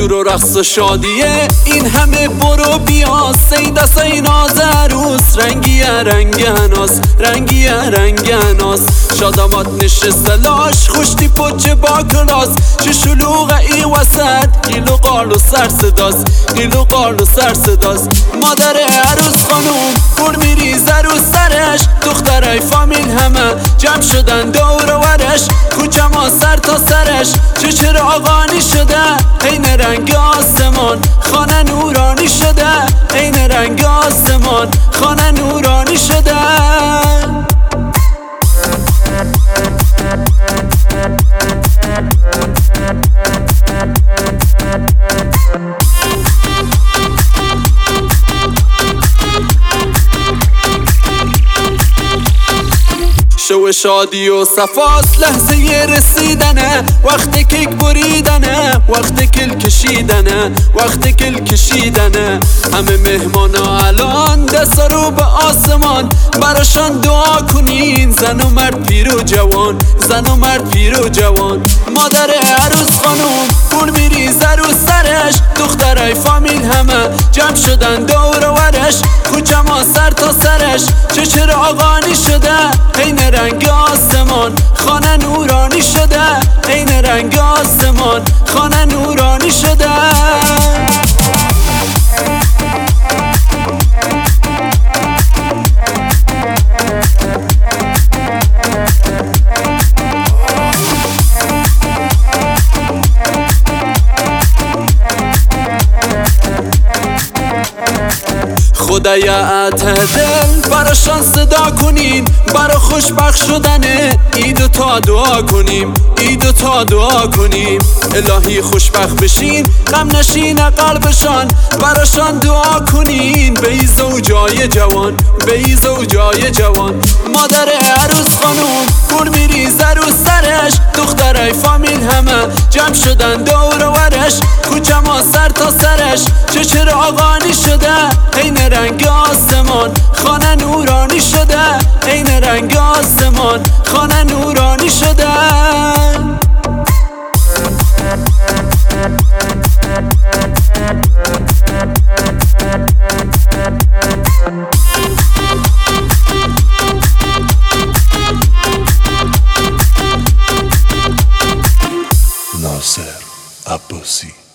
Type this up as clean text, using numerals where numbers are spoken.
شور و رقص و شادیه این همه برو بیا سیدا سیناز عروس رنگیه رنگناس رنگیه رنگناس شادامات نشسته لاش خوشتی پچه با کلاس چه شلوغه ای وسط گیل و قال و سر صداست گیل و قال و سر صداست مادر عروس خانوم پول میریزه رو سرش دخترای فامیل همه جمع شدن دور و ورش کوچه ما سر تا سرش چه چراغانی شده عین رنگ آسمان خانه نورانی شده عین رنگ آسمان خانه نورانی شده شو شادی و صفاست لحظه رسیدنه وقت کیک بریدنه وقت کل کشیدنه وقت کل کشیدنه همه مهمانا الان دست رو به آسمان براشان دعا کنین زن و مرد پیر و جوان زن و مرد پیر و جوان مادر عروس خانوم پول میریزه رو سرش دخترای فامیل همه جمع شدن دور و ورش کوچه ما سر تا سرش چه چراغانی شده عین رنگ آسمان خانه نورانی شده عین رنگ آسمان خانه نورانی شده خدای اعتدل براشان صدا کنین برا خوشبخت شدنه ایدو تا دعا کنیم ایدو تا دعا کنیم الهی خوشبخت بشین غم نشین قلبشان براشان دعا کنین به ای زوجای جوان به ای زوجای جوان مادر عروس خانوم پول میریزه رو سرش دخترای فامیل همه جمع شدن دور و ورش کوچه ما سر تا سرش چه چراغانی شده عین رنگ آسمان خانه نورانی شده عین رنگ آسمان خانه نورانی شده ناصر عباسی